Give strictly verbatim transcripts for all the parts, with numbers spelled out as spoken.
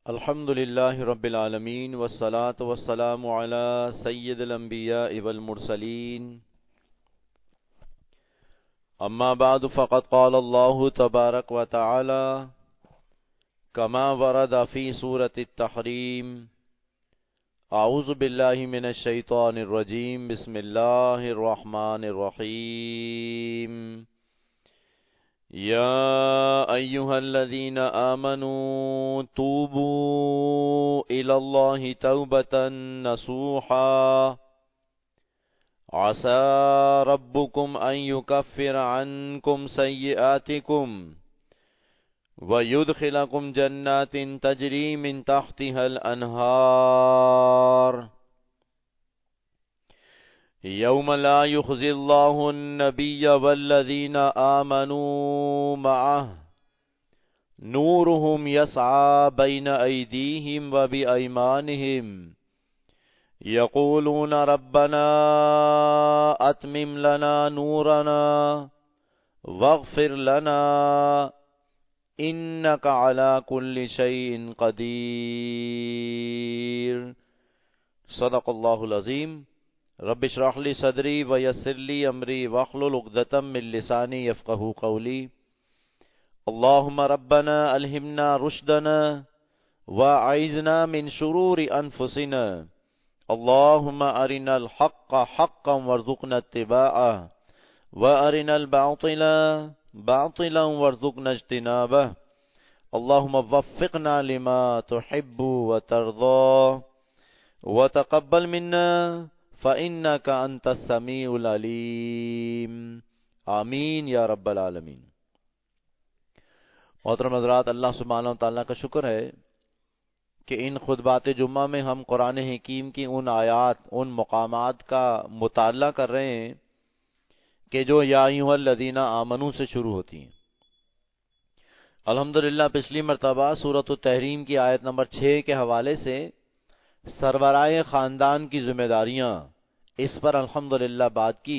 الحمد لله رب العالمين والصلاة والسلام على سيد الأنبياء والمرسلين أما بعد فقد قال الله تبارك وتعالى كما ورد في سورة التحريم أعوذ بالله من الشيطان الرجيم بسم الله الرحمن الرحيم يا أيها الذين آمنوا توبوا إلى الله توبة نصوحا عسى ربكم أن يكفر عنكم سيئاتكم ويدخلكم جنات تجري من تحتها الأنهار يوم لا يخزي الله النبي والذين آمنوا معه نورهم يسعى بين أيديهم وبأيمانهم يقولون ربنا أتمم لنا نورنا واغفر لنا إنك على كل شيء قدير صدق الله العظيم رب اشرح لي صدري ويسر لي امري واحلل عقدة من لساني يفقهوا قولي اللهم ربنا الهمنا رشدنا واعذنا من شرور انفسنا اللهم ارنا الحق حقا وارزقنا اتباعه وارنا الباطل باطلا وارزقنا اجتنابه اللهم وفقنا لما تحب وترضى وتقبل منا فَإِنَّكَ أَنْتَ السَّمِيعُ الْعَلِيمُ آمین یا رب العالمین۔ محترم حضرات، اللہ سبحانہ و تعالیٰ کا شکر ہے کہ ان خطبات جمعہ میں ہم قرآن حکیم کی ان آیات ان مقامات کا مطالعہ کر رہے ہیں کہ جو یا ایھا الذین آمنوا سے شروع ہوتی ہیں۔ الحمدللہ پچھلی مرتبہ سورۃ التحریم کی آیت نمبر چھ کے حوالے سے سربراہ خاندان کی ذمہ داریاں اس پر الحمدللہ بات کی۔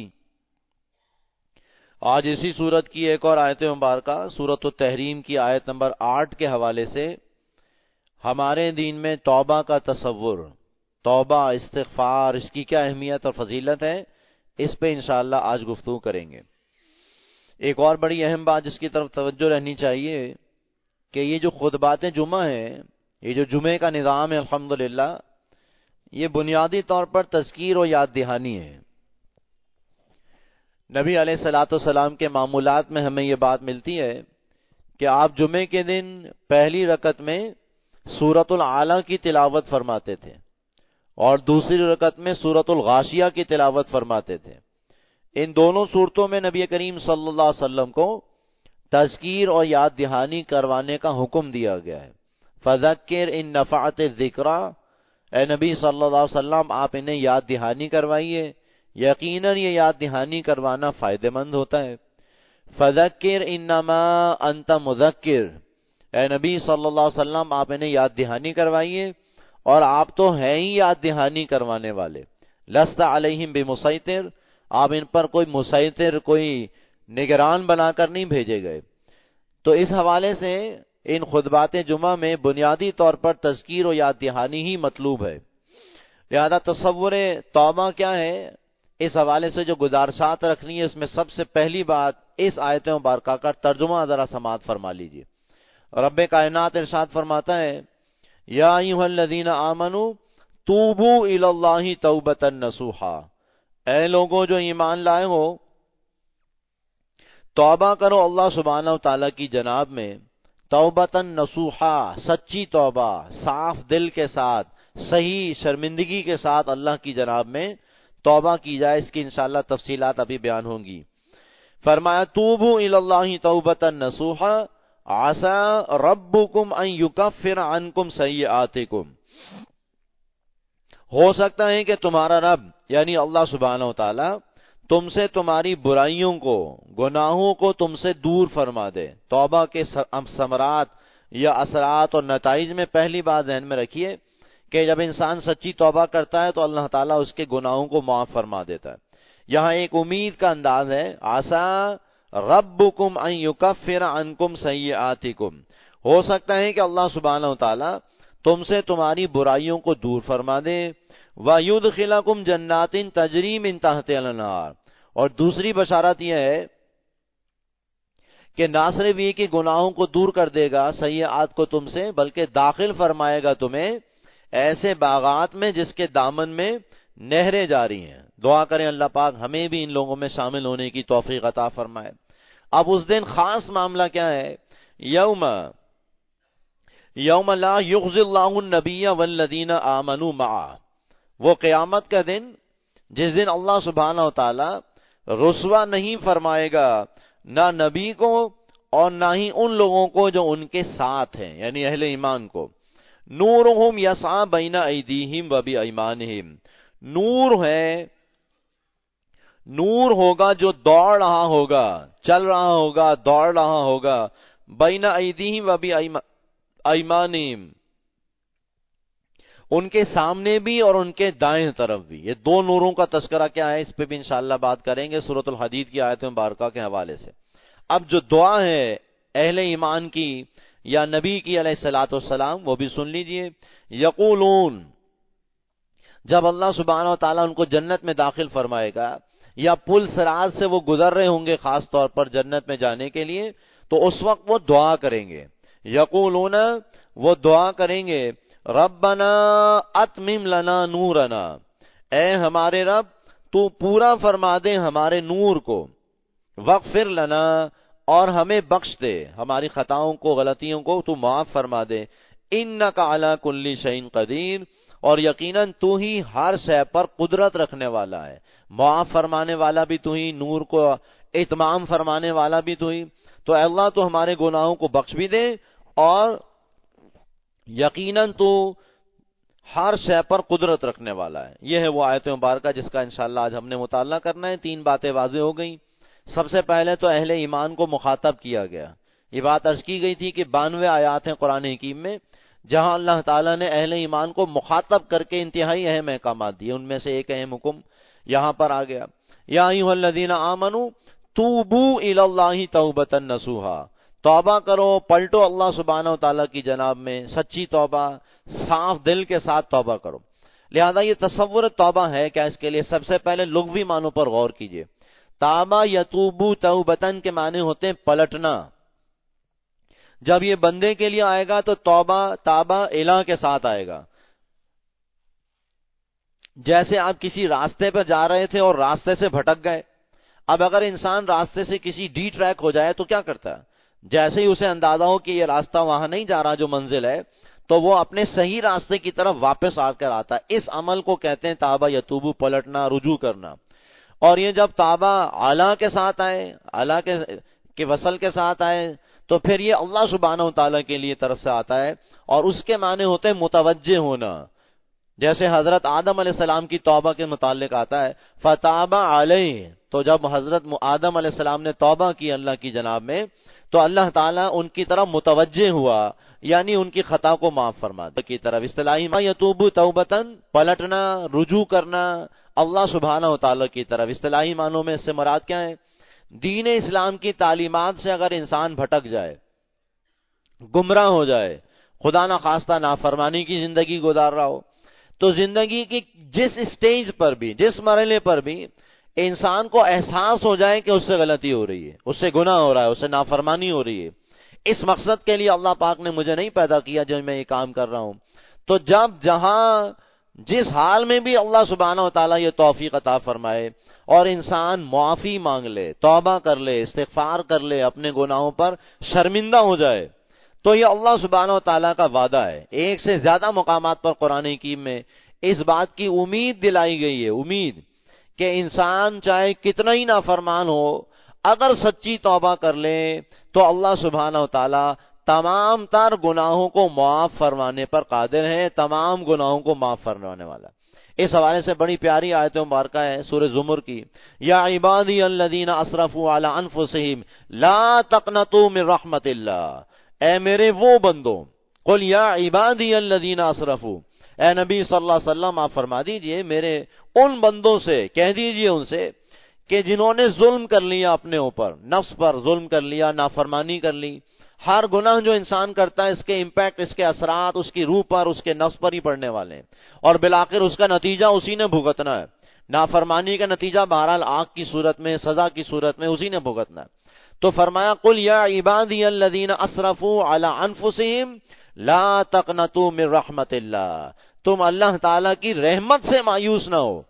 آج اسی سورت کی ایک اور آیت مبارکہ سورۃ التحریم کی آیت نمبر آٹھ کے حوالے سے ہمارے دین میں توبہ کا تصور، توبہ استغفار، اس کی کیا اہمیت اور فضیلت ہے، اس پہ انشاءاللہ آج گفتگو کریں گے۔ ایک اور بڑی اہم بات جس کی طرف توجہ رہنی چاہیے کہ یہ جو خطبات جمعہ ہیں، یہ جو جمعے کا نظام ہے الحمدللہ، یہ بنیادی طور پر تذکیر و یاد دہانی ہے۔ نبی علیہ الصلوۃ والسلام کے معمولات میں ہمیں یہ بات ملتی ہے کہ آپ جمعے کے دن پہلی رکعت میں سورۃ العلیٰ کی تلاوت فرماتے تھے اور دوسری رکعت میں سورۃ الغاشیہ کی تلاوت فرماتے تھے۔ ان دونوں صورتوں میں نبی کریم صلی اللہ علیہ وسلم کو تذکیر اور یاد دہانی کروانے کا حکم دیا گیا ہے۔ فذکر ان نفعت الذکریٰ، اے نبی صلی اللہ علیہ وسلم آپ انہیں یاد دہانی کروائیے، یقیناً یہ یاد دہانی کروانا فائدہ مند ہوتا ہے۔ فذکر انما انت مذکر، اے نبی صلی اللہ علیہ وسلم آپ انہیں یاد دہانی کروائیے، اور آپ تو ہیں ہی یاد دہانی کروانے والے۔ لست علیہم بمسیطر، آپ ان پر کوئی مسیطر، کوئی نگران بنا کر نہیں بھیجے گئے۔ تو اس حوالے سے ان خطبات جمعہ میں بنیادی طور پر تذکیر و یاد دہانی ہی مطلوب ہے۔ لہذا تصور توبہ کیا ہے، اس حوالے سے جو گزارشات رکھنی ہے، اس میں سب سے پہلی بات اس آیت مبارکہ کا ترجمہ ذرا سماعت فرما لیجیے۔ رب کائنات ارشاد فرماتا ہے یا ایھا الذین آمنوا توبوا الی اللہ توبۃ نصوحا، اے لوگوں جو ایمان لائے ہو، توبہ کرو اللہ سبحانہ و تعالیٰ کی جناب میں، توبتاً نصوحا، سچی توبہ، صاف دل کے ساتھ، صحیح شرمندگی کے ساتھ اللہ کی جناب میں توبہ کی جائے۔ اس کی انشاءاللہ تفصیلات ابھی بیان ہوں گی۔ فرمایا توبوا الی اللہ توبتاً نصوحا عسى ربکم ان یکفر عنکم سیئاتکم، ہو سکتا ہے کہ تمہارا رب یعنی اللہ سبحانہ و تعالی تم سے تمہاری برائیوں کو، گناہوں کو تم سے دور فرما دے۔ توبہ کے ثمرات یا اثرات اور نتائج میں پہلی بات ذہن میں رکھیے کہ جب انسان سچی توبہ کرتا ہے تو اللہ تعالیٰ اس کے گناہوں کو معاف فرما دیتا ہے۔ یہاں ایک امید کا انداز ہے، عسى ربکم ان یکفر عنکم سیئاتکم، ہو سکتا ہے کہ اللہ سبحانہ و تعالی تم سے تمہاری برائیوں کو دور فرما دے، وَيُدْخِلَكُمْ جَنَّاتٍ تَجْرِي مِن تَحْتِهَا الْأَنْهَارُ، اور دوسری بشارت یہ ہے کہ نہ صرف یہ کہ گناہوں کو دور کر دے گا، سیئات کو تم سے، بلکہ داخل فرمائے گا تمہیں ایسے باغات میں جس کے دامن میں نہریں جاری ہیں۔ دعا کریں اللہ پاک ہمیں بھی ان لوگوں میں شامل ہونے کی توفیق عطا فرمائے۔ اب اس دن خاص معاملہ کیا ہے؟ یوم یوم لا یخزی اللہ النبی والذین آمنوا معہ، وہ قیامت کا دن جس دن اللہ سبحانہ و تعالی رسوا نہیں فرمائے گا نہ نبی کو اور نہ ہی ان لوگوں کو جو ان کے ساتھ ہیں، یعنی اہل ایمان کو۔ نورہم یسعی بین ایدیہم و بایمانہم، نور ہے، نور ہوگا جو دوڑ رہا ہوگا، چل رہا ہوگا، دوڑ رہا ہوگا، بین ایدیہم و بایمانہم، ان کے سامنے بھی اور ان کے دائیں طرف بھی۔ یہ دو نوروں کا تذکرہ کیا ہے اس پہ بھی انشاءاللہ بات کریں گے سورۃ الحدید کی آیت مبارکہ کے حوالے سے۔ اب جو دعا ہے اہل ایمان کی یا نبی کی علیہ الصلوۃ والسلام، وہ بھی سن لیجئے۔ یقولون، جب اللہ سبحانہ و تعالیٰ ان کو جنت میں داخل فرمائے گا یا پل صراط سے وہ گزر رہے ہوں گے خاص طور پر جنت میں جانے کے لیے، تو اس وقت وہ دعا کریں گے۔ یقولون، وہ دعا کریں گے، ربنا اتمم لنا نورنا، اے ہمارے رب تو پورا فرما دے ہمارے نور کو، وغفر لنا، اور ہمیں بخش دے، ہماری خطاؤں کو، غلطیوں کو تو معاف فرما دے، انک علی کل شیء قدیر، اور یقیناً تو ہی ہر شے پر قدرت رکھنے والا ہے، معاف فرمانے والا بھی تو ہی، نور کو اتمام فرمانے والا بھی تو ہی، تو اے اللہ تو ہمارے گناہوں کو بخش بھی دے، اور یقیناً تو ہر شے پر قدرت رکھنے والا ہے۔ یہ ہے وہ آیت مبارکہ جس کا انشاءاللہ آج ہم نے مطالعہ کرنا ہے۔ تین باتیں واضح ہو گئیں۔ سب سے پہلے تو اہل ایمان کو مخاطب کیا گیا۔ یہ بات عرض کی گئی تھی کہ بانوے آیات ہیں قرآن حکیم میں جہاں اللہ تعالیٰ نے اہل ایمان کو مخاطب کر کے انتہائی اہم احکامات دیے، ان میں سے ایک اہم حکم یہاں پر آ گیا، یا ایھا الذین آمنوا توبوا الی اللہ توبۃ نصوحا، توبہ کرو، پلٹو اللہ سبحانہ و تعالیٰ کی جناب میں سچی توبہ، صاف دل کے ساتھ توبہ کرو۔ لہذا یہ تصور توبہ ہے کیا، اس کے لیے سب سے پہلے لغوی معنوں پر غور کیجئے۔ تابا یتوبو توبتن کے معنی ہوتے ہیں پلٹنا۔ جب یہ بندے کے لیے آئے گا تو توبہ تابا الہ کے ساتھ آئے گا۔ جیسے آپ کسی راستے پر جا رہے تھے اور راستے سے بھٹک گئے، اب اگر انسان راستے سے کسی ڈی ٹریک ہو جائے تو کیا کرتا ہے؟ جیسے ہی اسے اندازہ ہو کہ یہ راستہ وہاں نہیں جا رہا جو منزل ہے، تو وہ اپنے صحیح راستے کی طرف واپس آ کر آتا ہے۔ اس عمل کو کہتے ہیں تابا یتوبو، پلٹنا، رجوع کرنا۔ اور یہ جب تابا اعلیٰ کے ساتھ آئے، اعلیٰ کے کے وصل کے ساتھ آئے، تو پھر یہ اللہ سبحانہ و تعالیٰ کے لیے طرف سے آتا ہے، اور اس کے معنی ہوتے ہیں متوجہ ہونا۔ جیسے حضرت آدم علیہ السلام کی توبہ کے متعلق آتا ہے فتاب علیہ، تو جب حضرت آدم علیہ السلام نے توبہ کی اللہ کی جناب میں، تو اللہ تعالیٰ ان کی طرف متوجہ ہوا، یعنی ان کی خطا کو معاف فرما دے کی طرف۔ اصطلاحی ما یتوب توبتن، پلٹنا، رجوع کرنا اللہ سبحانہ و تعالیٰ کی طرف۔ اصطلاحی معنوں میں اس سے مراد کیا ہے؟ دین اسلام کی تعلیمات سے اگر انسان بھٹک جائے، گمراہ ہو جائے، خدا نہ خواستہ نافرمانی کی زندگی گزار رہا ہو، تو زندگی کی جس اسٹیج پر بھی، جس مرحلے پر بھی انسان کو احساس ہو جائے کہ اس سے غلطی ہو رہی ہے، اس سے گناہ ہو رہا ہے، اس سے نافرمانی ہو رہی ہے، اس مقصد کے لیے اللہ پاک نے مجھے نہیں پیدا کیا جو میں یہ کام کر رہا ہوں، تو جب جہاں جس حال میں بھی اللہ سبحانہ و تعالیٰ یہ توفیق عطا فرمائے اور انسان معافی مانگ لے، توبہ کر لے، استغفار کر لے، اپنے گناہوں پر شرمندہ ہو جائے، تو یہ اللہ سبحانہ و تعالیٰ کا وعدہ ہے۔ ایک سے زیادہ مقامات پر قرآن حکیم میں اس بات کی امید دلائی گئی ہے، امید کہ انسان چاہے کتنا ہی نافرمان ہو، اگر سچی توبہ کر لے تو اللہ سبحانہ و تعالیٰ تمام تر گناہوں کو معاف فرمانے پر قادر ہے، تمام گناہوں کو معاف فرمانے والا۔ اس حوالے سے بڑی پیاری آیت مبارکہ ہے سورہ زمر کی، یا عبادی الذین اسرفوا علی انفسہم لا تقنطوا من رحمت اللہ، اے میرے وہ بندوں، قل یا عبادی الذین اسرفوا، اے نبی صلی اللہ علیہ وسلم آپ فرما دیجئے میرے ان بندوں سے، کہہ دیجئے ان سے کہ جنہوں نے ظلم کر لیا اپنے اوپر، نفس پر ظلم کر لیا، نافرمانی کر لی، ہر گناہ جو انسان کرتا ہے اس کے امپیکٹ، اس کے اثرات اس کی روح پر، اس کے نفس پر ہی پڑنے والے ہیں، اور بالآخر اس کا نتیجہ اسی نے بھگتنا ہے۔ نافرمانی کا نتیجہ بہرحال آگ کی صورت میں، سزا کی صورت میں اسی نے بھگتنا ہے۔ تو فرمایا قل یا عبادی الذین اسرفوا علی انفسہم لا تقنطوا من رحمت اللہ، تم اللہ تعالی کی رحمت سے مایوس نہ ہو۔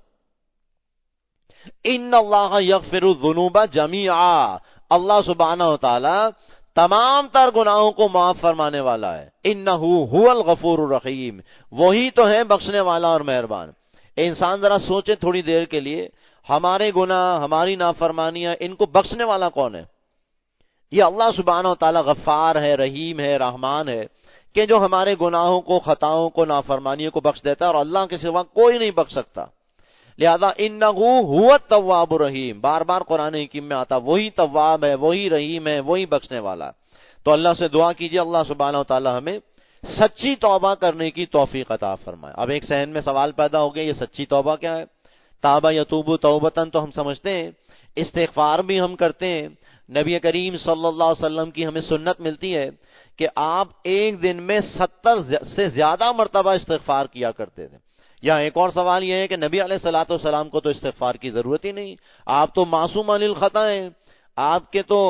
ان اللہ یغفر الذنوب جمیعا، اللہ سبحانہ و تعالی تمام تر گناہوں کو معاف فرمانے والا ہے۔ انہ هو الغفور الرحیم، وہی تو ہے بخشنے والا اور مہربان۔ انسان ذرا سوچے تھوڑی دیر کے لیے، ہمارے گناہ، ہماری نافرمانیاں، ان کو بخشنے والا کون ہے؟ یہ اللہ سبحانہ و تعالی غفار ہے، رحیم ہے، رحمان ہے، کہ جو ہمارے گناہوں کو، خطاؤں کو، نافرمانیوں کو بخش دیتا ہے، اور اللہ کے سوا کوئی نہیں بخش سکتا۔ لہذا انہ هو التواب الرحیم، بار بار قرآن حکیم میں آتا، وہی تواب ہے، وہی رحیم ہے، وہی بخشنے والا۔ تو اللہ سے دعا کیجئے اللہ سبحانہ و تعالی ہمیں سچی توبہ کرنے کی توفیق عطا فرمائے۔ اب ایک ذہن میں سوال پیدا ہو گیا، یہ سچی توبہ کیا ہے؟ تابہ یتوب توبتن تو ہم سمجھتے ہیں، استغفار بھی ہم کرتے ہیں۔ نبی کریم صلی اللہ علیہ وسلم کی ہمیں سنت ملتی ہے کہ آپ ایک دن میں ستر سے زیادہ مرتبہ استغفار کیا کرتے تھے۔ یہاں ایک اور سوال یہ ہے کہ نبی علیہ الصلوۃ والسلام کو تو استغفار کی ضرورت ہی نہیں، آپ تو معصوم عن الخطا ہیں، آپ کے تو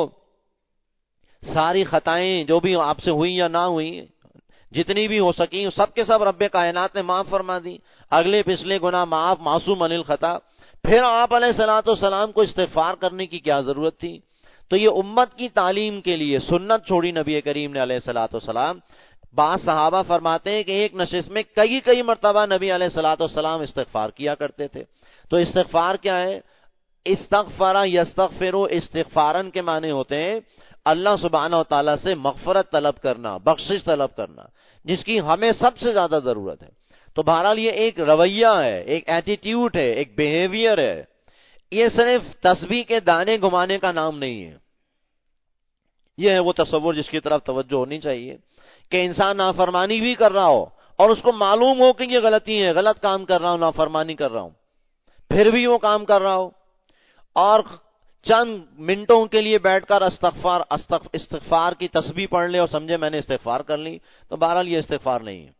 ساری خطائیں جو بھی آپ سے ہوئی یا نہ ہوئی، جتنی بھی ہو سکی سب کے سب رب کائنات نے معاف فرما دی، اگلے پچھلے گناہ معاف، معصوم عن الخطا۔ پھر آپ علیہ الصلوۃ والسلام کو استغفار کرنے کی کیا ضرورت تھی؟ تو یہ امت کی تعلیم کے لیے سنت چھوڑی نبی کریم نے علیہ الصلوۃ والسلام۔ بعض صحابہ فرماتے ہیں کہ ایک نشست میں کئی کئی مرتبہ نبی علیہ الصلوۃ والسلام استغفار کیا کرتے تھے۔ تو استغفار کیا ہے؟ استغفر یستغفر، استغفارن کے معنی ہوتے ہیں اللہ سبحانہ و تعالیٰ سے مغفرت طلب کرنا، بخشش طلب کرنا، جس کی ہمیں سب سے زیادہ ضرورت ہے۔ تو بہرحال یہ ایک رویہ ہے، ایک ایٹیٹیوڈ ہے، ایک بیہیویئر ہے، یہ صرف تسبیح کے دانے گھمانے کا نام نہیں ہے۔ یہ ہے وہ تصور جس کی طرف توجہ ہونی چاہیے کہ انسان نافرمانی بھی کر رہا ہو اور اس کو معلوم ہو کہ یہ غلطی ہے، غلط کام کر رہا ہوں، نافرمانی کر رہا ہوں، پھر بھی وہ کام کر رہا ہو، اور چند منٹوں کے لیے بیٹھ کر استغفار استغفار کی تسبیح پڑھ لے اور سمجھے میں نے استغفار کر لی، تو بہرحال یہ استغفار نہیں ہے۔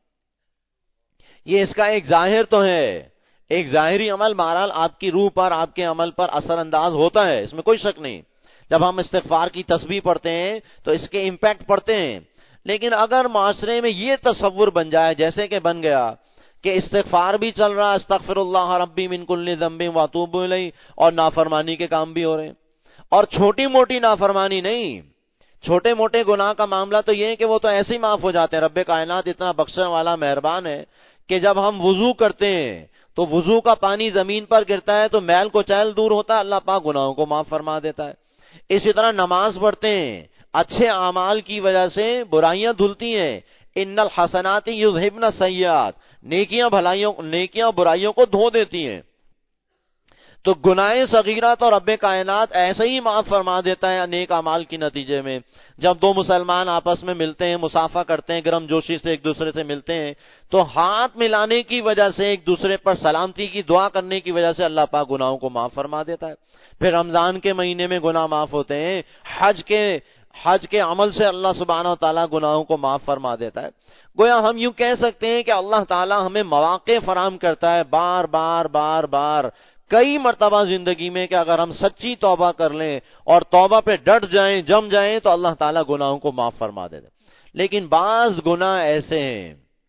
یہ اس کا ایک ظاہر تو ہے، ایک ظاہری عمل بہرحال آپ کی روح پر، آپ کے عمل پر اثر انداز ہوتا ہے، اس میں کوئی شک نہیں۔ جب ہم استغفار کی تسبیح پڑھتے ہیں تو اس کے امپیکٹ پڑتے ہیں، لیکن اگر معاشرے میں یہ تصور بن جائے جیسے کہ بن گیا کہ استغفار بھی چل رہا، استغفر اللہ ربی من کل ذنب واتوب الیہ، اور نافرمانی کے کام بھی ہو رہے ہیں، اور چھوٹی موٹی نافرمانی نہیں، چھوٹے موٹے گناہ کا معاملہ تو یہ ہے کہ وہ تو ایسے ہی معاف ہو جاتے ہیں۔ رب کائنات اتنا بخشنے والا مہربان ہے کہ جب ہم وضو کرتے ہیں تو وضو کا پانی زمین پر گرتا ہے تو میل کو چیل دور ہوتا ہے، اللہ پاک گناہوں کو معاف فرما دیتا ہے۔ اسی طرح نماز پڑھتے ہیں، اچھے اعمال کی وجہ سے برائیاں دھلتی ہیں، ان الحسنات یذہبن السیئات، نیکیاں بھلائیوں نیکیاں برائیوں کو دھو دیتی ہیں۔ تو گناہ صغیرہ تو رب کائنات ایسے ہی معاف فرما دیتا ہے نیک اعمال کی نتیجے میں۔ جب دو مسلمان آپس میں ملتے ہیں، مصافحہ کرتے ہیں، گرم جوشی سے ایک دوسرے سے ملتے ہیں، تو ہاتھ ملانے کی وجہ سے، ایک دوسرے پر سلامتی کی دعا کرنے کی وجہ سے اللہ پاک گناہوں کو معاف فرما دیتا ہے۔ پھر رمضان کے مہینے میں گناہ معاف ہوتے ہیں، حج کے حج کے عمل سے اللہ سبحانہ و تعالیٰ گناہوں کو معاف فرما دیتا ہے۔ گویا ہم یوں کہہ سکتے ہیں کہ اللہ تعالیٰ ہمیں مواقع فراہم کرتا ہے بار بار بار بار کئی مرتبہ زندگی میں کہ اگر ہم سچی توبہ کر لیں اور توبہ پہ ڈٹ جائیں، جم جائیں، تو اللہ تعالیٰ گناہوں کو معاف فرما دیتا ہے۔ لیکن بعض گناہ ایسے ہیں،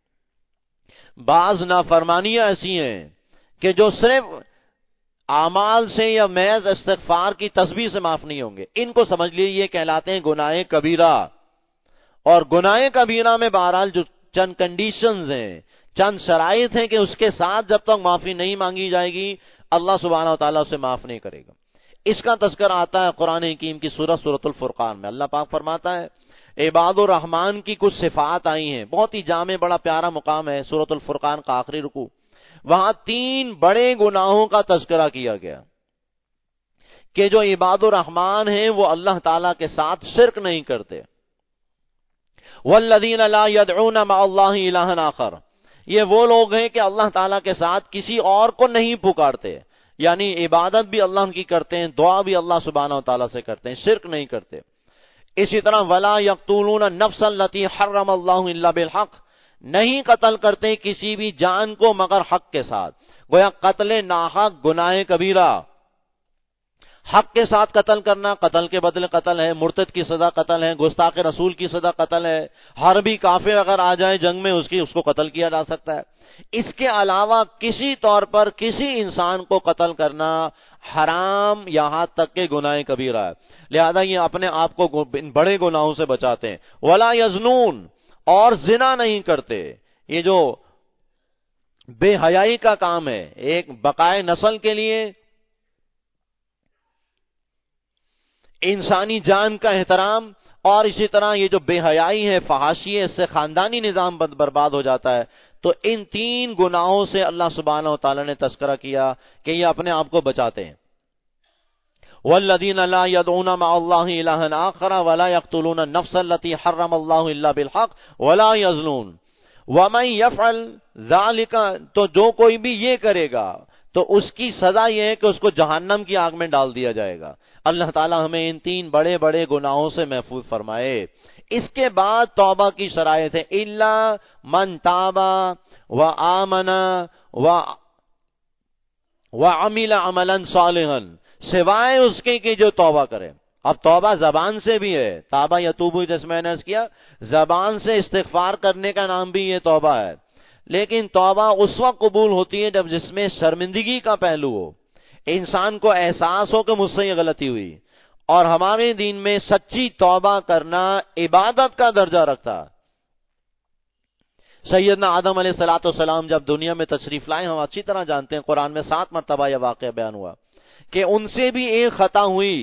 بعض نافرمانیاں ایسی ہیں کہ جو صرف اعمال سے یا محض استغفار کی تسبیح سے معاف نہیں ہوں گے۔ ان کو سمجھ لیجیے، یہ کہلاتے ہیں گناہ کبیرہ۔ اور گناہ کبیرہ میں بہرحال جو چند کنڈیشنز ہیں، چند شرائط ہیں کہ اس کے ساتھ جب تک معافی نہیں مانگی جائے گی اللہ سبحانہ و تعالیٰ اسے معاف نہیں کرے گا۔ اس کا تذکرہ آتا ہے قرآن حکیم کی سورہ سورۃ الفرقان میں۔ اللہ پاک فرماتا ہے عباد الرحمن کی کچھ صفات آئی ہیں، بہت ہی جامع بڑا پیارا مقام ہے سورۃ الفرقان کا آخری رکوع، وہاں تین بڑے گناہوں کا تذکرہ کیا گیا کہ جو عباد الرحمن ہیں وہ اللہ تعالیٰ کے ساتھ شرک نہیں کرتے۔ والذین لا يدعون مع اللہ الہا آخر، یہ وہ لوگ ہیں کہ اللہ تعالیٰ کے ساتھ کسی اور کو نہیں پکارتے، یعنی عبادت بھی اللہ کی کرتے ہیں، دعا بھی اللہ سبحانہ و تعالیٰ سے کرتے ہیں، شرک نہیں کرتے۔ اسی طرح ولا یقتلون النفس التي حرم اللہ الا بالحق، نہیں قتل کرتے کسی بھی جان کو مگر حق کے ساتھ. گویا قتل ناحق گناہ کبیرہ، حق کے ساتھ قتل کرنا قتل کے بدلے قتل ہے، مرتد کی سزا قتل ہے، گستاخ رسول کی سزا قتل ہے، حربی کافر اگر آ جائے جنگ میں اس کی اس کو قتل کیا جا سکتا ہے. اس کے علاوہ کسی طور پر کسی انسان کو قتل کرنا حرام، یہاں تک کہ گناہ کبیرہ ہے. لہذا یہ اپنے آپ کو ان بڑے گناہوں سے بچاتے ہیں. ولا یزنون، اور زنا نہیں کرتے. یہ جو بے حیائی کا کام ہے، ایک بقائے نسل کے لیے انسانی جان کا احترام، اور اسی طرح یہ جو بے حیائی ہے، فحاشی ہے، اس سے خاندانی نظام برباد ہو جاتا ہے. تو ان تین گناہوں سے اللہ سبحانہ و تعالی نے تذکرہ کیا کہ یہ اپنے آپ کو بچاتے ہیں. والذین لا يدعون مع اللہ الہا آخر ولا يقتلون النفس التي حرم اللہ الا بالحق ولا يزنون ومن يفعل ذلك، تو جو کوئی بھی یہ کرے گا تو اس کی سزا یہ ہے کہ اس کو جہنم کی آگ میں ڈال دیا جائے گا. اللہ تعالی ہمیں ان تین بڑے بڑے گناہوں سے محفوظ فرمائے. اس کے بعد توبہ کی شرائط ہے، الا من تاب وآمن وعمل عملا صالحا، سوائے اس کے کہ جو توبہ کرے. اب توبہ زبان سے بھی ہے، تابہ یتوبو، جیسے میں نے عرض کیا، زبان سے استغفار کرنے کا نام بھی یہ توبہ ہے. لیکن توبہ اس وقت قبول ہوتی ہے جب جس میں شرمندگی کا پہلو ہو، انسان کو احساس ہو کہ مجھ سے یہ غلطی ہوئی. اور ہمارے دین میں سچی توبہ کرنا عبادت کا درجہ رکھتا. سیدنا آدم علیہ الصلوۃ والسلام جب دنیا میں تشریف لائے، ہم اچھی طرح جانتے ہیں، قرآن میں سات مرتبہ یہ واقعہ بیان ہوا کہ ان سے بھی ایک خطا ہوئی.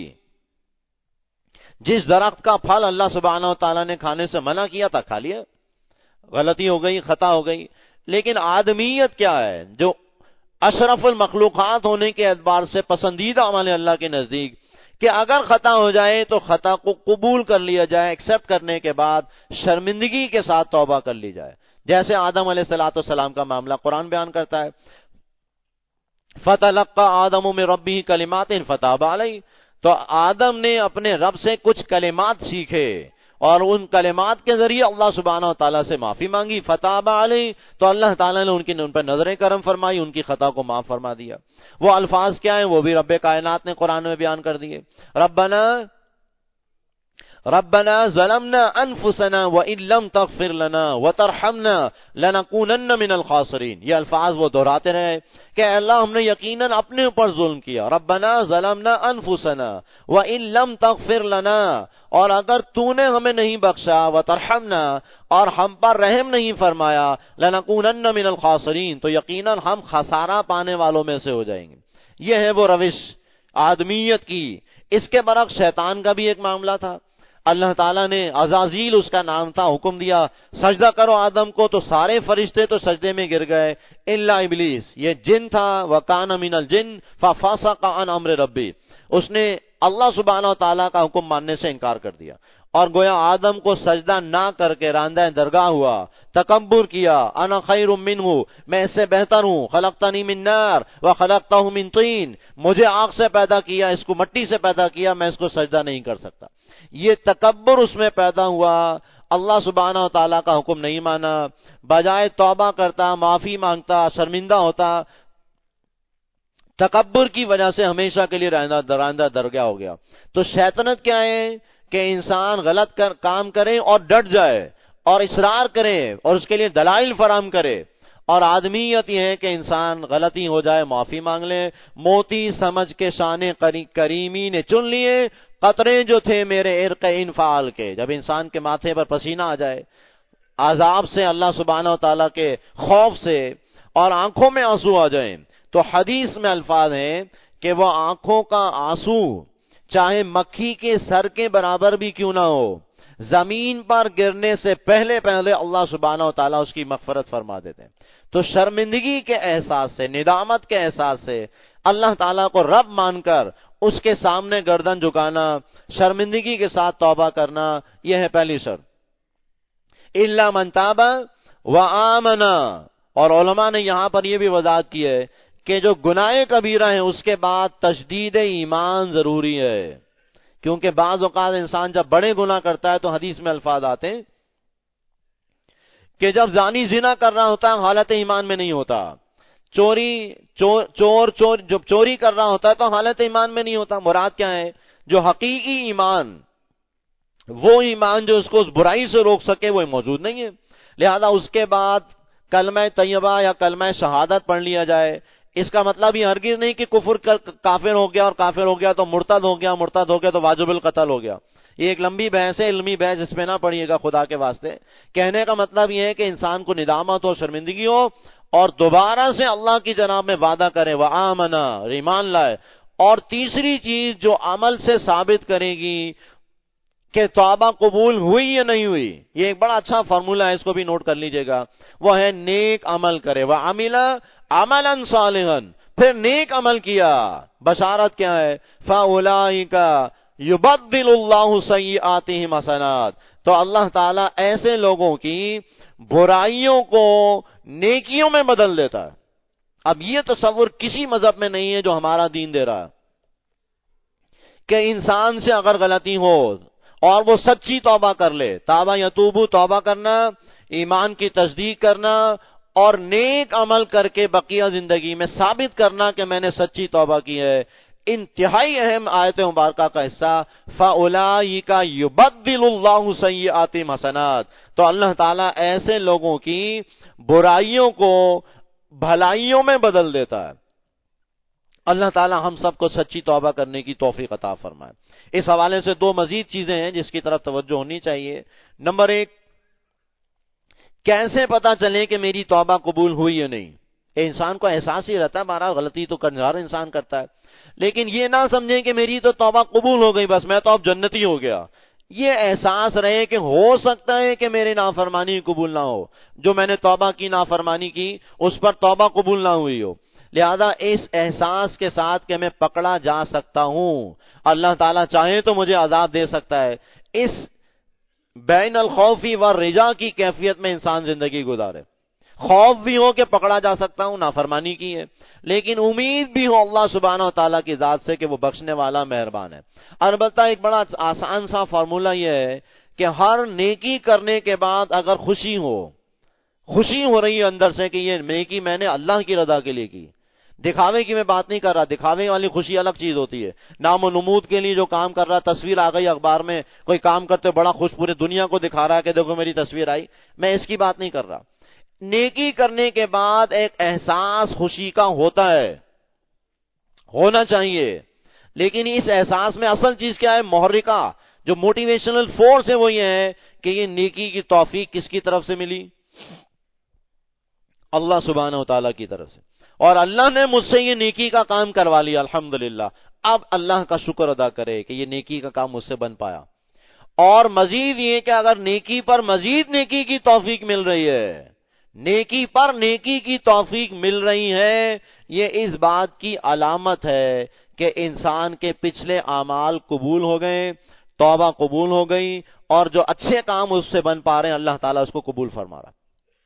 جس درخت کا پھل اللہ سبحانہ و تعالیٰ نے کھانے سے منع کیا تھا، کھا لیا، غلطی ہو گئی، خطا ہو گئی. لیکن آدمیت کیا ہے، جو اشرف المخلوقات ہونے کے اعتبار سے پسندیدہ عمل ہے اللہ کے نزدیک، کہ اگر خطا ہو جائے تو خطا کو قبول کر لیا جائے، ایکسپٹ کرنے کے بعد شرمندگی کے ساتھ توبہ کر لی جائے. جیسے آدم علیہ الصلوۃ والسلام کا معاملہ قرآن بیان کرتا ہے، فَتَلَقَّى آدَمُ مِن رَبِّهِ كَلِمَاتٍ فَتَابَ عَلَيْهِ، تو آدم نے اپنے رب سے کچھ کلمات سیکھے اور ان کلمات کے ذریعے اللہ سبحانہ و تعالیٰ سے معافی مانگی. فتاب علیہ، تو اللہ تعالیٰ نے ان کی ان پر نظر کرم فرمائی، ان کی خطا کو معاف فرما دیا. وہ الفاظ کیا ہیں، وہ بھی رب کائنات نے قرآن میں بیان کر دیے. ربنا ربنا ظلمنا انفسنا وان لم تغفر لنا وترحمنا لنكونن من الخاسرین. یہ الفاظ وہ دہراتے رہے کہ اللہ ہم نے یقیناً اپنے اوپر ظلم کیا. ربنا ظلمنا انفسنا وان لم تغفر لنا، اور اگر تو نے ہمیں نہیں بخشا، وترحمنا، اور ہم پر رحم نہیں فرمایا، لنكونن من الخاسرین، تو یقیناً ہم خسارہ پانے والوں میں سے ہو جائیں گے. یہ ہے وہ روش آدمیت کی. اس کے برعکس شیطان کا بھی ایک معاملہ تھا. اللہ تعالیٰ نے، عزازیل اس کا نام تھا، حکم دیا سجدہ کرو آدم کو، تو سارے فرشتے تو سجدے میں گر گئے الا ابلیس، یہ جن تھا، وکان من الجن ففسق عن امر ربی، اس نے اللہ سبحانہ و تعالیٰ کا حکم ماننے سے انکار کر دیا، اور گویا آدم کو سجدہ نہ کر کے راندہ درگاہ ہوا، تکبر کیا، انا خیر منہ، میں اس سے بہتر ہوں، خلقتنی من نار وخلقتہ من طین، مجھے آگ سے پیدا کیا، اس کو مٹی سے پیدا کیا، میں اس کو سجدہ نہیں کر سکتا. یہ تکبر اس میں پیدا ہوا، اللہ سبحانہ و تعالیٰ کا حکم نہیں مانا، بجائے توبہ کرتا، معافی مانگتا، شرمندہ ہوتا، تکبر کی وجہ سے ہمیشہ کے لیے راندہ درگاہ ہو گیا. تو شیطنت کیا ہے کہ انسان غلط کر کام کرے اور ڈٹ جائے اور اصرار کرے اور اس کے لیے دلائل فراہم کرے، اور آدمیت یہ ہے کہ انسان غلطی ہو جائے معافی مانگ لے. موتی سمجھ کے شان کریمی نے چن لیے قطرے جو تھے میرے عرق انفعال کے. جب انسان کے ماتھے پر پسینہ آ جائے عذاب سے، اللہ سبحانہ و تعالیٰ کے خوف سے، اور آنکھوں میں آنسو آ جائیں، تو حدیث میں الفاظ ہیں کہ وہ آنکھوں کا آنسو چاہے مکھی کے سر کے برابر بھی کیوں نہ ہو، زمین پر گرنے سے پہلے پہلے اللہ سبحانہ و تعالیٰ اس کی مغفرت فرما دیتے ہیں. تو شرمندگی کے احساس سے، ندامت کے احساس سے اللہ تعالیٰ کو رب مان کر اس کے سامنے گردن جھکانا، شرمندگی کے ساتھ توبہ کرنا، یہ ہے پہلی شرط. الا من تاب وآمن، اور علماء نے یہاں پر یہ بھی وضاحت کی ہے کہ جو گناہ کبیرہ ہیں اس کے بعد تجدید ایمان ضروری ہے، کیونکہ بعض اوقات انسان جب بڑے گناہ کرتا ہے تو حدیث میں الفاظ آتے ہیں کہ جب زانی زنا کر رہا ہوتا ہے حالت ایمان میں نہیں ہوتا، چوری چور چور چور جب چوری کر رہا ہوتا ہے تو حالت ایمان میں نہیں ہوتا۔ مراد کیا ہے؟ جو حقیقی ایمان، وہ ایمان جو اس کو اس برائی سے روک سکے، وہ موجود نہیں ہے۔ لہذا اس کے بعد کلمہ طیبہ یا کلمہ شہادت پڑھ لیا جائے، اس کا مطلب یہ ہرگز نہیں کہ کفر کر کافر ہو گیا اور کافر ہو گیا تو مرتد ہو گیا، مرتد ہو گیا تو واجب القتل ہو گیا۔ یہ ایک لمبی بحث ہے، علمی بحث، اس میں نہ پڑھیے گا خدا کے واسطے۔ کہنے کا مطلب یہ ہے کہ انسان کو ندامت ہو، شرمندگی ہو، اور دوبارہ سے اللہ کی جناب میں وعدہ کرے وآمنا، ایمان لائے۔ اور تیسری چیز جو عمل سے ثابت کرے گی کہ توبہ قبول ہوئی یا نہیں ہوئی، یہ ایک بڑا اچھا فارمولا ہے، اس کو بھی نوٹ کر لیجئے گا، وہ ہے نیک عمل کرے، وعمل عملا صالحا، پھر نیک عمل کیا۔ بشارت کیا ہے؟ فاولئک یبدل اللہ سیئاتہم حسنات، تو اللہ تعالیٰ ایسے لوگوں کی برائیوں کو نیکیوں میں بدل دیتا ہے۔ اب یہ تصور کسی مذہب میں نہیں ہے جو ہمارا دین دے رہا ہے کہ انسان سے اگر غلطی ہو اور وہ سچی توبہ کر لے، توبہ یتوبو، توبہ کرنا، ایمان کی تصدیق کرنا اور نیک عمل کر کے بقیہ زندگی میں ثابت کرنا کہ میں نے سچی توبہ کی ہے۔ انتہائی اہم آیت مبارکہ کا حصہ فَأُولَئِكَ يُبَدِّلُ اللَّهُ سَيِّئَاتِهِمْ حَسَنَات، تو اللہ تعالیٰ ایسے لوگوں کی برائیوں کو بھلائیوں میں بدل دیتا ہے۔ اللہ تعالیٰ ہم سب کو سچی توبہ کرنے کی توفیق عطا فرمائے۔ اس حوالے سے دو مزید چیزیں ہیں جس کی طرف توجہ ہونی چاہیے۔ نمبر ایک، کیسے پتا چلے کہ میری توبہ قبول ہوئی یا نہیں؟ انسان کو احساس ہی رہتا ہے، ہمارا غلطی تو کرنے ہر انسان کرتا ہے، لیکن یہ نہ سمجھیں کہ میری تو توبہ قبول ہو گئی، بس میں تو اب جنتی ہو گیا۔ یہ احساس رہے کہ ہو سکتا ہے کہ میری نافرمانی قبول نہ ہو، جو میں نے توبہ کی نافرمانی کی اس پر توبہ قبول نہ ہوئی ہو۔ لہذا اس احساس کے ساتھ کہ میں پکڑا جا سکتا ہوں، اللہ تعالیٰ چاہے تو مجھے عذاب دے سکتا ہے، اس بین الخوفی و رجا کی کیفیت میں انسان زندگی گزارے۔ خوف بھی ہو کہ پکڑا جا سکتا ہوں، نافرمانی کی ہے، لیکن امید بھی ہو اللہ سبحانہ و تعالیٰ کی ذات سے کہ وہ بخشنے والا مہربان ہے۔ البتہ ایک بڑا آسان سا فارمولہ یہ ہے کہ ہر نیکی کرنے کے بعد اگر خوشی ہو، خوشی ہو رہی ہے اندر سے کہ یہ نیکی میں نے اللہ کی رضا کے لیے کی، دکھاوے کی میں بات نہیں کر رہا، دکھاوے والی خوشی الگ چیز ہوتی ہے، نام و نمود کے لیے جو کام کر رہا، تصویر آ گئی اخبار میں، کوئی کام کرتے بڑا خوش پورے دنیا کو دکھا رہا ہے کہ دیکھو میری تصویر آئی، میں اس کی بات نہیں کر رہا۔ نیکی کرنے کے بعد ایک احساس خوشی کا ہوتا ہے، ہونا چاہیے، لیکن اس احساس میں اصل چیز کیا ہے؟ محرکہ، جو موٹیویشنل فورس ہے وہ یہ ہے کہ یہ نیکی کی توفیق کس کی طرف سے ملی؟ اللہ سبحانہ و تعالیٰ کی طرف سے، اور اللہ نے مجھ سے یہ نیکی کا کام کروا لیا، الحمدللہ۔ اب اللہ کا شکر ادا کرے کہ یہ نیکی کا کام مجھ سے بن پایا، اور مزید یہ کہ اگر نیکی پر مزید نیکی کی توفیق مل رہی ہے، نیکی پر نیکی کی توفیق مل رہی ہے، یہ اس بات کی علامت ہے کہ انسان کے پچھلے اعمال قبول ہو گئے، توبہ قبول ہو گئی، اور جو اچھے کام اس سے بن پا رہے ہیں اللہ تعالیٰ اس کو قبول فرما رہا۔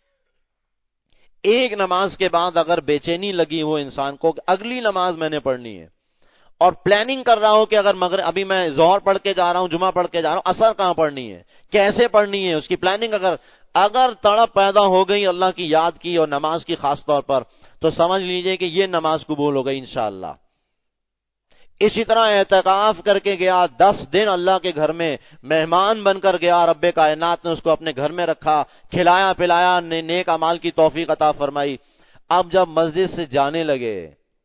ایک نماز کے بعد اگر بے چینی لگی ہو انسان کو کہ اگلی نماز میں نے پڑھنی ہے، اور پلاننگ کر رہا ہو کہ اگر مغرب ابھی میں ظہر پڑھ کے جا رہا ہوں، جمعہ پڑھ کے جا رہا ہوں، عصر کہاں پڑھنی ہے، کیسے پڑھنی ہے، اس کی پلاننگ اگر اگر تڑپ پیدا ہو گئی اللہ کی یاد کی اور نماز کی خاص طور پر، تو سمجھ لیجئے کہ یہ نماز قبول ہو گئی انشاءاللہ۔ اسی طرح اعتکاف کر کے گیا، دس دن اللہ کے گھر میں مہمان بن کر گیا، رب کائنات نے اس کو اپنے گھر میں رکھا، کھلایا پلایا، نیک اعمال کی توفیق عطا فرمائی۔ اب جب مسجد سے جانے لگے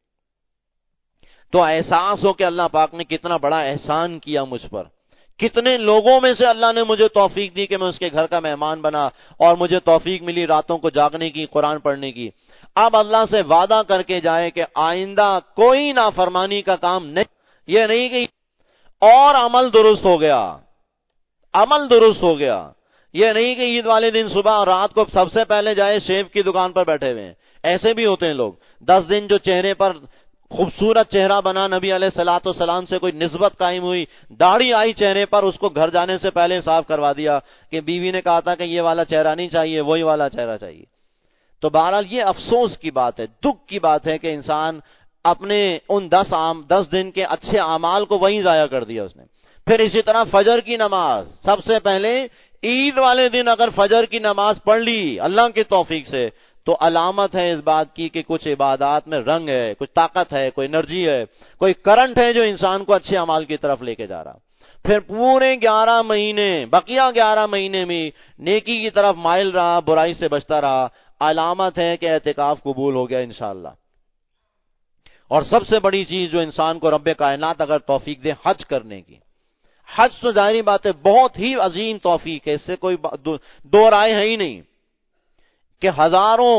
تو احساس ہو کہ اللہ پاک نے کتنا بڑا احسان کیا مجھ پر، کتنے لوگوں میں سے اللہ نے مجھے توفیق دی کہ میں اس کے گھر کا مہمان بنا، اور مجھے توفیق ملی راتوں کو جاگنے کی، قرآن پڑھنے کی۔ اب اللہ سے وعدہ کر کے جائے کہ آئندہ کوئی نافرمانی کا کام نہیں، یہ نہیں کہ اور عمل درست ہو گیا، عمل درست ہو گیا، یہ نہیں کہ عید والے دن صبح اور رات کو سب سے پہلے جائے شیو کی دکان پر بیٹھے ہوئے ہیں۔ ایسے بھی ہوتے ہیں لوگ، دس دن جو چہرے پر خوبصورت چہرہ بنا، نبی علیہ الصلوۃ والسلام سے کوئی نسبت قائم ہوئی، داڑھی آئی چہرے پر، اس کو گھر جانے سے پہلے صاف کروا دیا کہ بیوی نے کہا تھا کہ یہ والا چہرہ نہیں چاہیے، وہی والا چہرہ چاہیے۔ تو بہرحال یہ افسوس کی بات ہے، دکھ کی بات ہے کہ انسان اپنے ان دس عام دس دن کے اچھے اعمال کو وہیں ضائع کر دیا اس نے۔ پھر اسی طرح فجر کی نماز، سب سے پہلے عید والے دن اگر فجر کی نماز پڑھ لی اللہ کی توفیق سے تو علامت ہے اس بات کی کہ کچھ عبادات میں رنگ ہے، کچھ طاقت ہے، کوئی انرجی ہے، کوئی کرنٹ ہے جو انسان کو اچھے اعمال کی طرف لے کے جا رہا۔ پھر پورے گیارہ مہینے، بقیہ گیارہ مہینے میں نیکی کی طرف مائل رہا، برائی سے بچتا رہا، علامت ہے کہ اعتکاف قبول ہو گیا انشاءاللہ۔ اور سب سے بڑی چیز جو انسان کو رب کائنات اگر توفیق دے حج کرنے کی، حج تو ظاہری بات ہے بہت ہی عظیم توفیق ہے، اس سے کوئی دو رائے ہے ہی نہیں کہ ہزاروں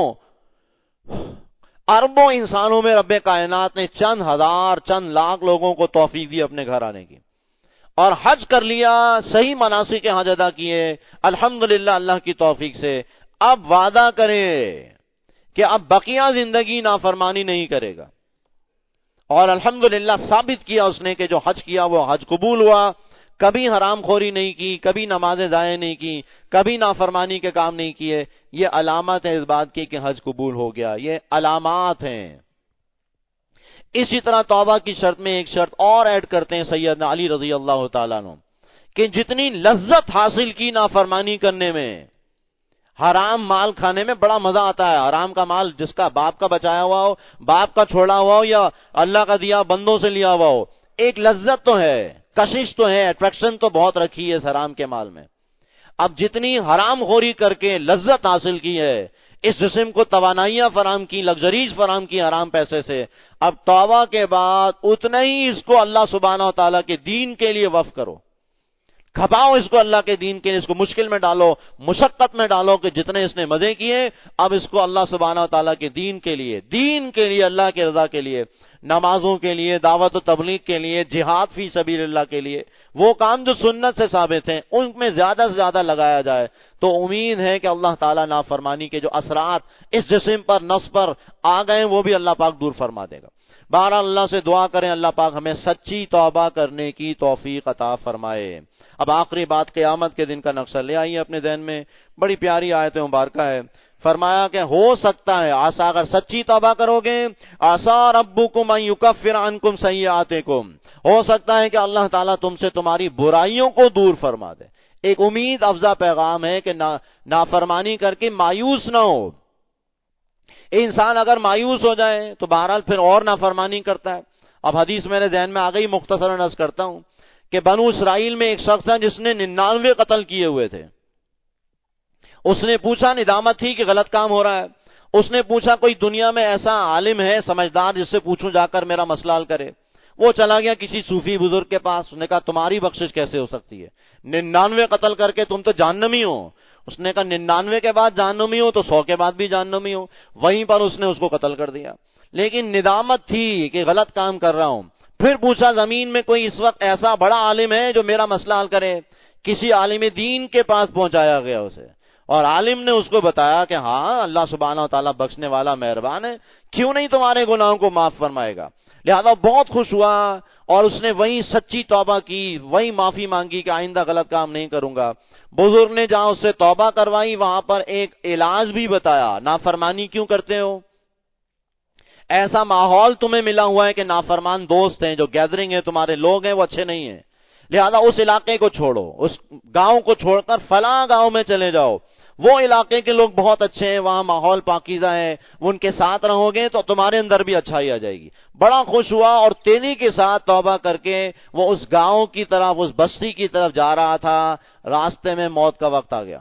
اربوں انسانوں میں رب کائنات نے چند ہزار چند لاکھ لوگوں کو توفیق دی اپنے گھر آنے کی، اور حج کر لیا، صحیح مناسک حج ادا کیے الحمدللہ اللہ کی توفیق سے۔ اب وعدہ کرے کہ اب بقیہ زندگی نافرمانی نہیں کرے گا، اور الحمدللہ ثابت کیا اس نے کہ جو حج کیا وہ حج قبول ہوا، کبھی حرام خوری نہیں کی، کبھی نمازیں ضائع نہیں کی، کبھی نافرمانی کے کام نہیں کیے۔ یہ علامت ہے اس بات کی کہ حج قبول ہو گیا، یہ علامات ہیں۔ اسی طرح توبہ کی شرط میں ایک شرط اور ایڈ کرتے ہیں سیدنا علی رضی اللہ تعالیٰ عنہ کہ جتنی لذت حاصل کی نافرمانی کرنے میں، حرام مال کھانے میں بڑا مزہ آتا ہے، حرام کا مال جس کا باپ کا بچایا ہوا ہو، باپ کا چھوڑا ہوا ہو یا اللہ کا دیا بندوں سے لیا ہوا ہو، ایک لذت تو ہے، کشش تو ہے، اٹریکشن تو بہت رکھی ہے اس حرام کے مال میں۔ اب جتنی حرام خوری کر کے لذت حاصل کی ہے، اس جسم کو توانائیاں فراہم کی، لگژریز فراہم کی حرام پیسے سے، اب توبہ کے بعد اتنا ہی اس کو اللہ سبحانہ و تعالیٰ کے دین کے لیے وقف کرو، کھپاؤ اس کو اللہ کے دین کے لیے، اس کو مشکل میں ڈالو، مشقت میں ڈالو کہ جتنے اس نے مزے کیے اب اس کو اللہ سبحانہ و تعالیٰ کے دین کے لیے، دین کے لیے، اللہ کے رضا کے لیے، نمازوں کے لیے، دعوت و تبلیغ کے لیے، جہاد فی سبیل اللہ کے لیے، وہ کام جو سنت سے ثابت ہیں ان میں زیادہ سے زیادہ لگایا جائے تو امید ہے کہ اللہ تعالیٰ نافرمانی کے جو اثرات اس جسم پر، نفس پر آ گئے وہ بھی اللہ پاک دور فرما دے گا۔ بہرحال اللہ سے دعا کریں اللہ پاک ہمیں سچی توبہ کرنے کی توفیق عطا فرمائے۔ اب آخری بات قیامت کے دن کا نقشہ لے آئیے اپنے ذہن میں، بڑی پیاری آیت مبارکہ ہے۔ فرمایا کہ ہو سکتا ہے آسا اگر سچی توبہ کرو گے، آسا ربکم ان یکفر عنکم سیئاتکم، ہو سکتا ہے کہ اللہ تعالیٰ تم سے تمہاری برائیوں کو دور فرما دے۔ ایک امید افزا پیغام ہے کہ نافرمانی کر کے مایوس نہ ہو۔ انسان اگر مایوس ہو جائے تو بہرحال پھر اور نافرمانی کرتا ہے۔ اب حدیث میرے ذہن میں آ گئی، مختصراً عرض کرتا ہوں کہ بنو اسرائیل میں ایک شخص ہے جس نے ننانوے قتل کیے ہوئے تھے۔ اس نے پوچھا، ندامت تھی کہ غلط کام ہو رہا ہے، اس نے پوچھا کوئی دنیا میں ایسا عالم ہے سمجھدار جس سے پوچھوں جا کر میرا مسئلہ حل کرے؟ وہ چلا گیا کسی صوفی بزرگ کے پاس، اس نے کہا تمہاری بخشش کیسے ہو سکتی ہے، ننانوے قتل کر کے تم تو جہنمی ہو۔ اس نے کہا ننانوے کے بعد جہنمی ہو تو سو کے بعد بھی جہنمی ہو۔ وہیں پر اس نے اس کو قتل کر دیا، لیکن ندامت تھی کہ غلط کام کر رہا ہوں۔ پھر پوچھا زمین میں کوئی اس وقت ایسا بڑا عالم ہے جو میرا مسئلہ حل کرے؟ کسی عالم دین کے پاس پہنچایا گیا اسے، اور عالم نے اس کو بتایا کہ ہاں اللہ سبحانہ و تعالیٰ بخشنے والا مہربان ہے، کیوں نہیں تمہارے گناہوں کو معاف فرمائے گا۔ لہذا بہت خوش ہوا اور اس نے وہیں سچی توبہ کی، وہیں معافی مانگی کہ آئندہ غلط کام نہیں کروں گا۔ بزرگ نے جہاں اس سے توبہ کروائی وہاں پر ایک علاج بھی بتایا، نافرمانی کیوں کرتے ہو؟ ایسا ماحول تمہیں ملا ہوا ہے کہ نافرمان دوست ہیں، جو گیدرنگ ہے تمہارے لوگ ہیں وہ اچھے نہیں ہیں، لہذا اس علاقے کو چھوڑو، اس گاؤں کو چھوڑ کر فلاں گاؤں میں چلے جاؤ، وہ علاقے کے لوگ بہت اچھے ہیں، وہاں ماحول پاکیزہ ہے، ان کے ساتھ رہو گے تو تمہارے اندر بھی اچھائی آ جائے گی۔ بڑا خوش ہوا اور تیزی کے ساتھ توبہ کر کے وہ اس گاؤں کی طرف، اس بستی کی طرف جا رہا تھا، راستے میں موت کا وقت آ گیا۔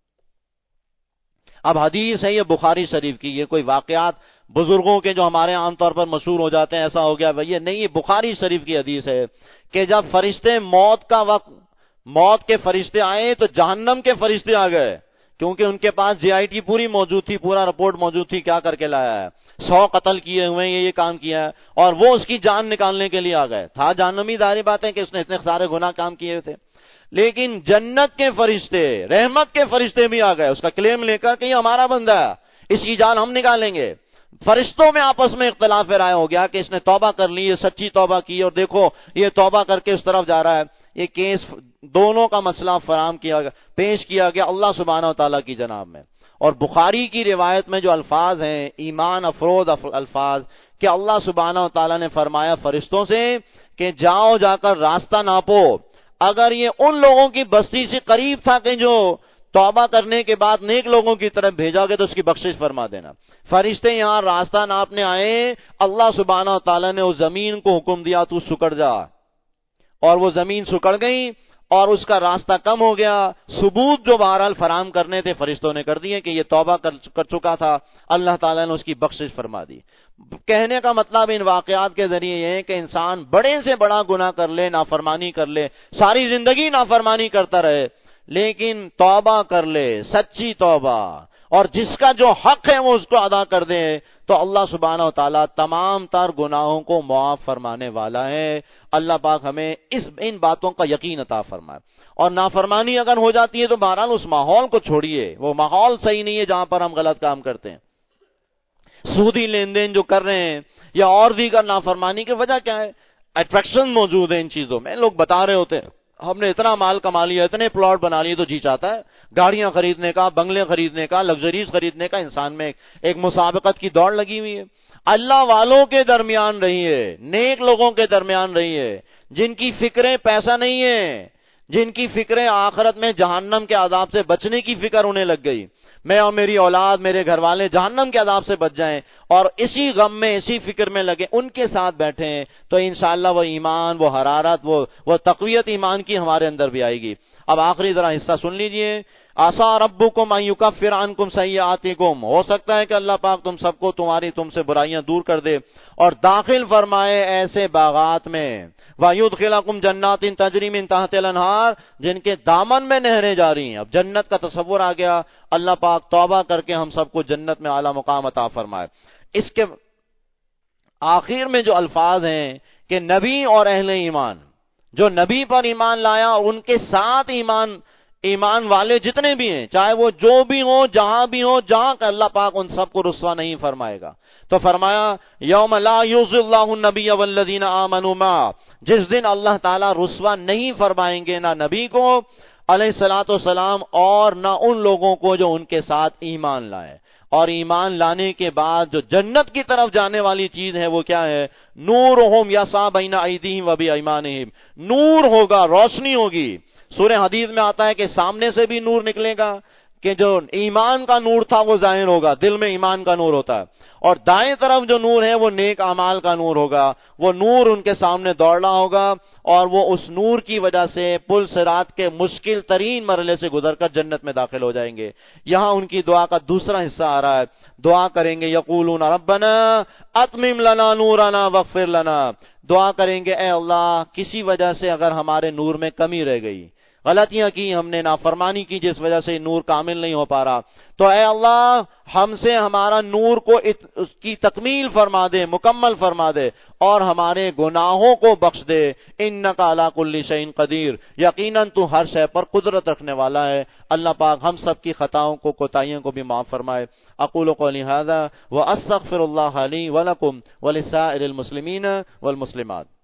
اب حدیث ہے یہ بخاری شریف کی، یہ کوئی واقعات بزرگوں کے جو ہمارے عام طور پر مشہور ہو جاتے ہیں ایسا ہو گیا یہ نہیں، یہ بخاری شریف کی حدیث ہے کہ جب فرشتے موت کا وقت، موت کے فرشتے آئے تو جہنم کے فرشتے آ گئے، کیونکہ ان کے پاس جی آئی ٹی پوری موجود تھی، پورا رپورٹ موجود تھی، کیا کر کے لایا ہے، سو قتل کیے ہوئے یہ یہ کام کیا ہے، اور وہ اس کی جان نکالنے کے لیے آ گئے۔ تھا جہنمی، ظاہر بات ہے کہ اس نے اتنے سارے گناہ کام کیے تھے، لیکن جنت کے فرشتے، رحمت کے فرشتے بھی آ گئے اس کا کلیم لے کر کہ یہ ہمارا بندہ ہے، اس کی جان ہم نکالیں گے۔ فرشتوں میں آپس میں اختلاف رائے ہو گیا کہ اس نے توبہ کر لی، یہ سچی توبہ کی، اور دیکھو یہ توبہ کر کے اس طرف جا رہا ہے۔ یہ کیس دونوں کا مسئلہ فراہم کیا گیا، پیش کیا گیا اللہ سبحانہ و تعالیٰ کی جناب میں، اور بخاری کی روایت میں جو الفاظ ہیں ایمان افروز الفاظ کہ اللہ سبحانہ و تعالیٰ نے فرمایا فرشتوں سے کہ جاؤ، جا کر راستہ ناپو، اگر یہ ان لوگوں کی بستی سے قریب تھا کہ جو توبہ کرنے کے بعد نیک لوگوں کی طرف بھیجا گیا تو اس کی بخشش فرما دینا۔ فرشتے یہاں راستہ ناپنے آئے، اللہ سبحانہ و تعالیٰ نے اس زمین کو حکم دیا تو سکڑ جا، اور وہ زمین سکڑ گئی اور اس کا راستہ کم ہو گیا۔ ثبوت جو بہرحال فراہم کرنے تھے فرشتوں نے کر دیے کہ یہ توبہ کر چکا تھا، اللہ تعالیٰ نے اس کی بخشش فرما دی۔ کہنے کا مطلب ان واقعات کے ذریعے یہ ہے کہ انسان بڑے سے بڑا گناہ کر لے، نافرمانی کر لے، ساری زندگی نافرمانی کرتا رہے، لیکن توبہ کر لے، سچی توبہ، اور جس کا جو حق ہے وہ اس کو ادا کر دے، تو اللہ سبحانہ و تعالیٰ تمام تر گناہوں کو معاف فرمانے والا ہے۔ اللہ پاک ہمیں اس ان باتوں کا یقین عطا فرمائے۔ اور نافرمانی اگر ہو جاتی ہے تو بہرحال اس ماحول کو چھوڑیے، وہ ماحول صحیح نہیں ہے جہاں پر ہم غلط کام کرتے ہیں۔ سودی لین دین جو کر رہے ہیں یا اور دیگر نافرمانی کی وجہ کیا ہے؟ اٹریکشن موجود ہے ان چیزوں میں، لوگ بتا رہے ہوتے ہیں ہم نے اتنا مال کما لیا، اتنے پلاٹ بنا لیے، تو جی چاہتا ہے گاڑیاں خریدنے کا، بنگلے خریدنے کا، لگژریز خریدنے کا۔ انسان میں ایک مسابقت کی دوڑ لگی ہوئی ہے۔ اللہ والوں کے درمیان رہیے، نیک لوگوں کے درمیان رہیے، جن کی فکریں پیسہ نہیں ہے، جن کی فکریں آخرت میں جہنم کے عذاب سے بچنے کی فکر انہیں لگ گئی۔ میں اور میری اولاد، میرے گھر والے جہنم کے عذاب سے بچ جائیں، اور اسی غم میں، اسی فکر میں لگے، ان کے ساتھ بیٹھے ہیں، تو انشاءاللہ وہ ایمان، وہ حرارت، وہ وہ تقویت ایمان کی ہمارے اندر بھی آئے گی۔ اب آخری ذرا حصہ سن لیجئے۔ آسا ربکم ان یکفر عنکم سیئاتکم، ہو سکتا ہے کہ اللہ پاک تم سب کو تمہاری تم سے برائیاں دور کر دے اور داخل فرمائے ایسے باغات میں، وَيُدْخِلَكُمْ جَنَّاتٍ تَجْرِي مِن تَحْتِهَا الْأَنْهَارُ، جن کے دامن میں نہریں جاری ہیں۔ اب جنت کا تصور آ گیا۔ اللہ پاک توبہ کر کے ہم سب کو جنت میں اعلیٰ مقام عطا فرمائے۔ اس کے آخر میں جو الفاظ ہیں کہ نبی اور اہل ایمان، جو نبی پر ایمان لایا اور ان کے ساتھ ایمان ایمان والے جتنے بھی ہیں، چاہے وہ جو بھی ہوں، جہاں بھی ہوں، جہاں کا، اللہ پاک ان سب کو رسوا نہیں فرمائے گا۔ تو فرمایا یوم لا یخزی اللہ النبی والذین آمنوا معہ، جس دن اللہ تعالیٰ رسوا نہیں فرمائیں گے نہ نبی کو علیہ الصلوۃ والسلام اور نہ ان لوگوں کو جو ان کے ساتھ ایمان لائے۔ اور ایمان لانے کے بعد جو جنت کی طرف جانے والی چیز ہے وہ کیا ہے؟ نورہم یسعی بین ایدیہم وبایمانہم، نور ہوگا، روشنی ہوگی۔ سورہ حدید میں آتا ہے کہ سامنے سے بھی نور نکلے گا، کہ جو ایمان کا نور تھا وہ ظاہر ہوگا، دل میں ایمان کا نور ہوتا ہے، اور دائیں طرف جو نور ہے وہ نیک اعمال کا نور ہوگا۔ وہ نور ان کے سامنے دوڑ رہا ہوگا، اور وہ اس نور کی وجہ سے پل صراط کے مشکل ترین مرحلے سے گزر کر جنت میں داخل ہو جائیں گے۔ یہاں ان کی دعا کا دوسرا حصہ آ رہا ہے، دعا کریں گے یقولون ربنا اتمم لنا نورنا واغفر لنا، دعا کریں گے اے اللہ کسی وجہ سے اگر ہمارے نور میں کمی رہ گئی، غلطیاں کی ہم نے، نافرمانی کی جس وجہ سے نور کامل نہیں ہو پا رہا، تو اے اللہ ہم سے ہمارا نور کو اس کی تکمیل فرما دے، مکمل فرما دے، اور ہمارے گناہوں کو بخش دے۔ انک علی کل شیء قدیر، یقیناً تو ہر شے پر قدرت رکھنے والا ہے۔ اللہ پاک ہم سب کی خطاؤں کو، کوتاہیوں کو بھی معاف فرمائے۔ اقول قولی ھذا واستغفر اللہ لی ولکم ولسائر المسلمین والمسلمات۔